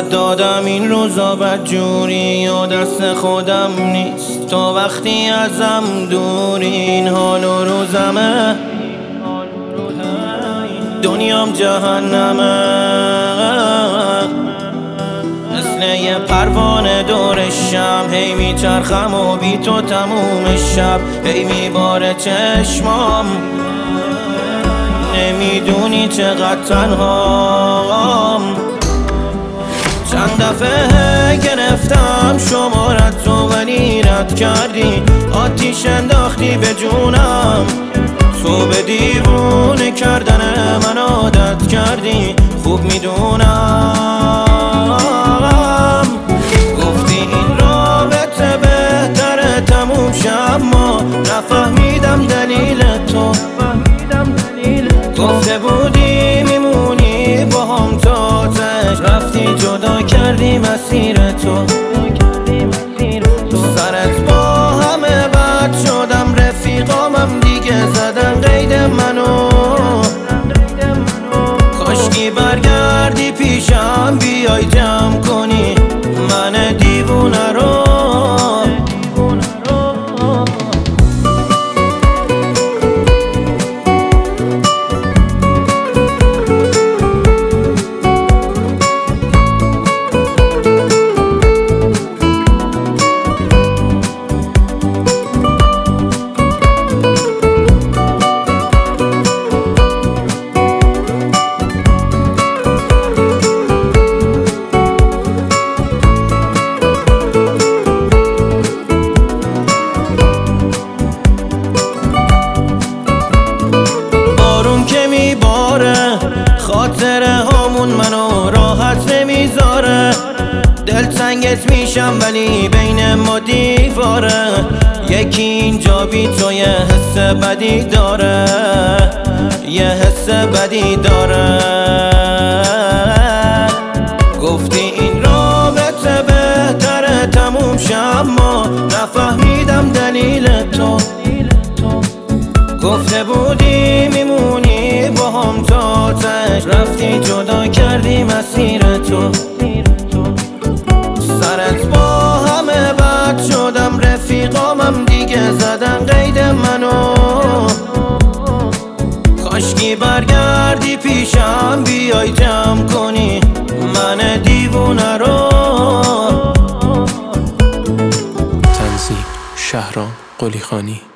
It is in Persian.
دادم این روزا بدجوری و دست خودم نیست. تو وقتی ازم دوری این حال و روزمه، دنیام جهنمه. مثل یه پروانه دور شم هی میچرخم و بی تو تموم شب هی میباره چشمام. نمیدونی چقدر تنهام. چند دفعه گرفتم شمارت رو ولی رد کردی، آتیش انداختی به جونم. تو به دیوونه کردن من عادت کردی، خوب میدونم. گفتی این رابطه بهتره تموم شه، اما نفهمیدم دلیل تو. گفته بودی میمونی با هم تا تش، رفتی جدا کردی مسیر تو. سرت با همه بد شدم، رفیقامم دیگه زدن قید منو. کاشکی برگردی پیشم بیای جمع کنی من دیوونه رو. خاطره هامون منو راحت نمیذاره، دلتنگت میشم ولی بین ما دیواره. یکی اینجا بی تو یه حس بدی داره، یه حس بدی داره. گفتی این رابطه بهتره تموم شه، اما نفهمیدم دلیل تو. گفته بودی میمونی با هم تا تش، رفتی جدا کردی مسیر تو. سرت با همه بد شدم، رفیقامم دیگه زدن قید منو. کاشکی برگردی پیشم بیای جمع کنی من دیوونه رو. تنظیم شهرام قلیخانی.